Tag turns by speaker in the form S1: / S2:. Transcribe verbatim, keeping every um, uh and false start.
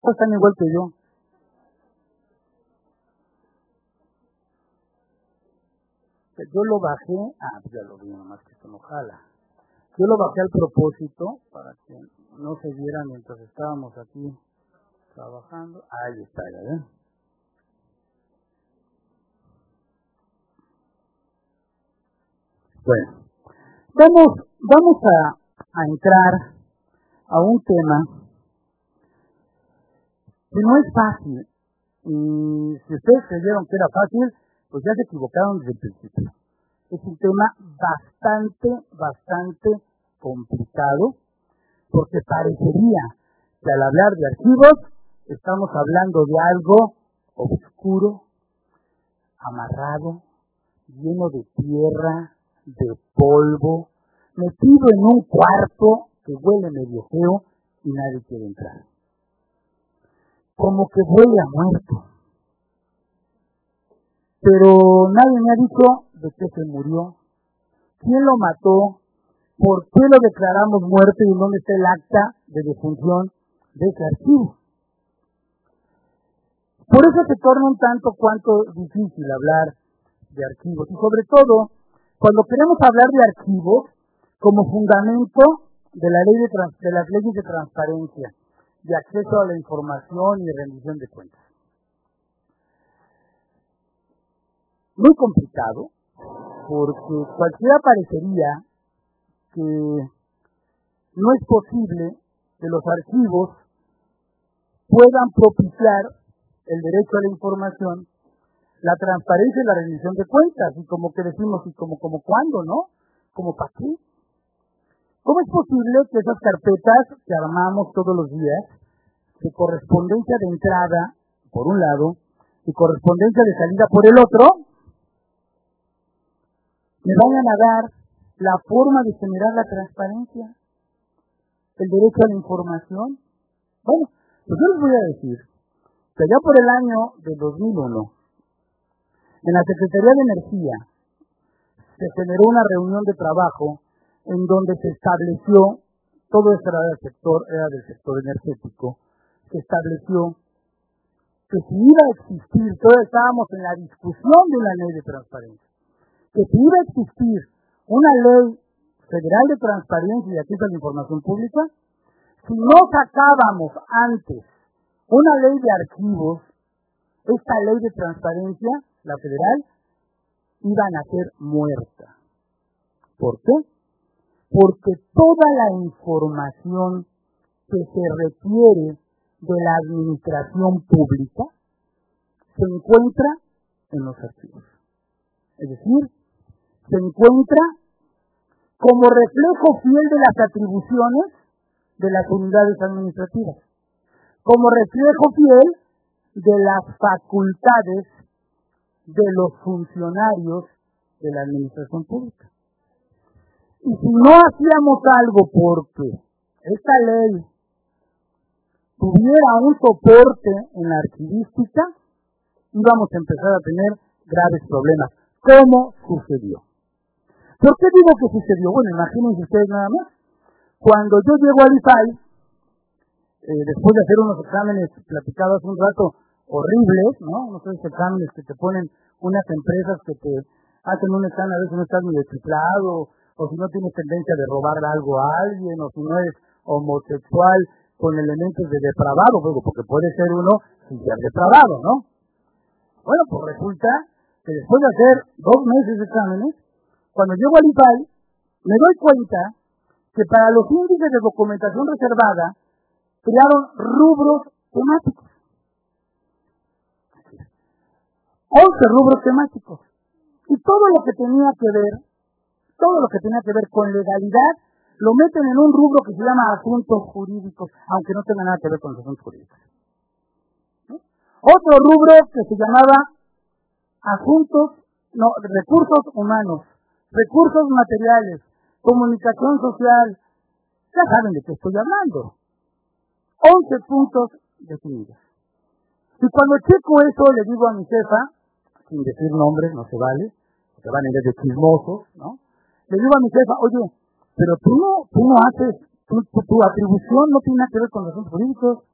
S1: están igual que yo. Yo lo bajé, ah, ya lo vi, nomás que esto no jala. Yo lo bajé al propósito para que no se viera mientras estábamos aquí trabajando. Ahí está, ya ven. Bueno, vamos, vamos a, a entrar a un tema que no es fácil. Y si ustedes creyeron que era fácil, pues ya se equivocaron desde el principio. Es un tema bastante, bastante complicado, porque parecería que al hablar de archivos estamos hablando de algo oscuro, amarrado, lleno de tierra, de polvo, metido en un cuarto que huele medio feo y nadie quiere entrar. Como que huele a muerto. Pero nadie me ha dicho de qué se murió, quién lo mató, por qué lo declaramos muerto y dónde está el acta de defunción de ese archivo. Por eso se torna un tanto cuanto difícil hablar de archivos, y sobre todo cuando queremos hablar de archivos como fundamento de la ley de, trans, de las leyes de transparencia, de acceso a la información y de rendición de cuentas. Muy complicado, porque cualquiera parecería que no es posible que los archivos puedan propiciar el derecho a la información, la transparencia y la rendición de cuentas, y como que decimos, y como, como cuándo, ¿no? ¿Como para qué? ¿Cómo es posible que esas carpetas que armamos todos los días, de correspondencia de entrada, por un lado, y correspondencia de salida por el otro, me vayan a dar la forma de generar la transparencia, el derecho a la información? Bueno, pues yo les voy a decir que allá por el año de dos mil uno, en la Secretaría de Energía, se generó una reunión de trabajo en donde se estableció, todo esto era del sector, era del sector energético, se estableció que si iba a existir, todos estábamos en la discusión de una ley de transparencia, que si iba a existir una ley federal de transparencia y acceso a la información pública, si no sacábamos antes una ley de archivos, esta ley de transparencia, la federal, iba a nacer muerta. ¿Por qué? Porque toda la información que se requiere de la administración pública se encuentra en los archivos. Es decir, se encuentra como reflejo fiel de las atribuciones de las unidades administrativas, como reflejo fiel de las facultades de los funcionarios de la administración pública. Y si no hacíamos algo porque esta ley tuviera un soporte en la archivística, íbamos a empezar a tener graves problemas. ¿Cómo sucedió? ¿Por qué digo que sucedió? Bueno, imagínense ustedes nada más. Cuando yo llego al I F A I, eh, después de hacer unos exámenes platicados hace un rato, horribles, ¿no? Unos exámenes que te ponen unas empresas que te hacen un examen, a veces no estás ni descifrado, o si no tienes tendencia de robar algo a alguien, o si no eres homosexual con elementos de depravado, porque puede ser uno sin ser depravado, ¿no? Bueno, pues resulta que después de hacer dos meses de exámenes, cuando llego al I F A I, me doy cuenta que para los índices de documentación reservada, crearon rubros temáticos. once rubros temáticos. Y todo lo que tenía que ver, todo lo que tenía que ver con legalidad, lo meten en un rubro que se llama asuntos jurídicos, aunque no tenga nada que ver con los asuntos jurídicos. ¿Sí? Otro rubro que se llamaba asuntos, no, recursos humanos, recursos materiales, comunicación social. Ya saben de qué estoy hablando. once puntos definidos. Y cuando checo eso, le digo a mi jefa, sin decir nombres, no se vale, porque van a ir de chismosos, ¿no? Le digo a mi jefa, oye, pero tú no, tú no haces, tu, tu, tu atribución no tiene nada que ver con los asuntos jurídicos.